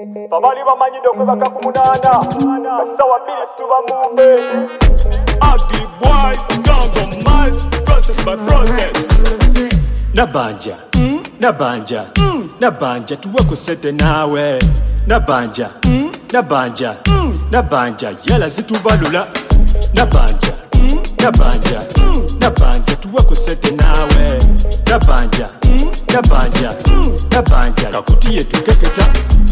Babali bamanyi dokwebaka ku munana katisawa bbiri tuba mu mbeere. Ugly boy, don't miles, process by process. Nabanja, nabanja, nabanja, tuwe kusete nawe. Nabanja, nabanja, nabanja, yala zitubalula. Nabanja, nabanja, nabanja, tuwe kusete nawe. Nabanja, nabanja, nabanja, kakutiye tukeketa.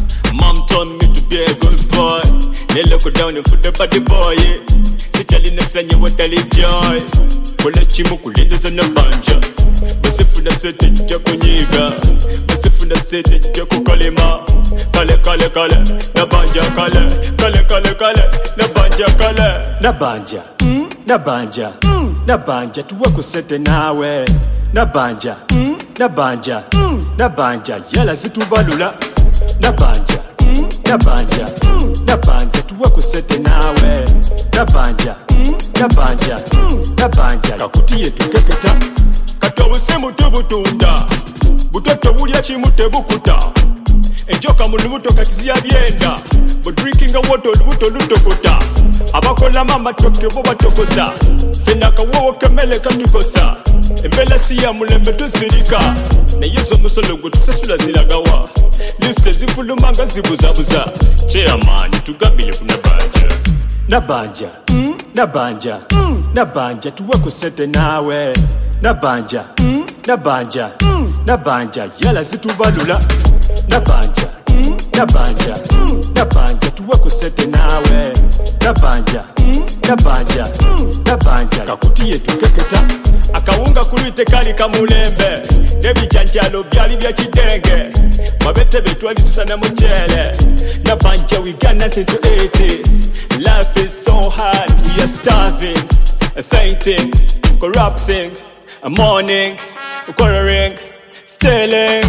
Mom told me to be a good boy. They look down and put the body boy. Sijali nesanye watali joy. Kula chimu kulinda na banja. Basifuna sete jya kunyiga. Basifuna sete jya kukalima. Kale kale kale, na banja kale. Kale kale kale, na banja kale. Na banja, na banja, na banja, tuwe kusete nawe. Na banja, na banja, na banja, yala zitubalula. Nabanja, nabanja, nabanja, tuwe kusete nawe. Nabanja, nabanja, nabanja, kakutiye tukeketa. Katowe semu tebutunda, butoto bulya chimu tebukuta. Enjoka mulubuto katiziya byenda, but drinking a water lubuto lutokota. Abakola mama toke bo batokosa, fena kawowo kemele katukosa. Embela siya mulembe tusirika, na yezo musolo gutusasula zilagawa. Liste zifulumanga zibuzabuza, chairman tugambile kuna banja. Nabanja, nabanja, nabanja, tuwe kusete nawe. Nabanja, nabanja, nabanja, yala zitubalula. Nabanja, nabanja, nabanja, tuwe kusete nawe. Nabanja, nabanja, nabanja, kakutiye tukeketa. Akawunga kulite kali kamulembe, nebijanjalo byali bya kidenge. Mabete betwali tusana mchele. Nabanja, we got nothing to eat. Life is so hard, we are starving, fainting, corrupting, mourning, quarreling, stealing.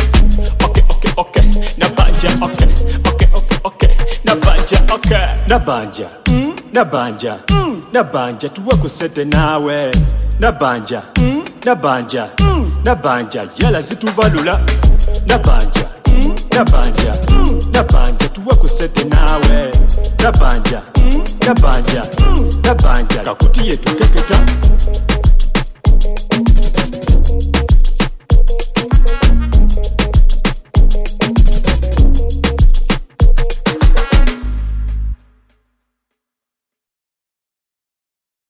Okay, okay, okay, nabanja, okay, okay, okay, okay, nabanja, okay. Nabanja, nabanja, nabanja, tuwe kusete nawe. Nabanja, nabanja, nabanja, yala zitubalula. Nabanja, nabanja, nabanja, tuwe kusete nawe. Nabanja, nabanja, nabanja, kakutiye tukeketa.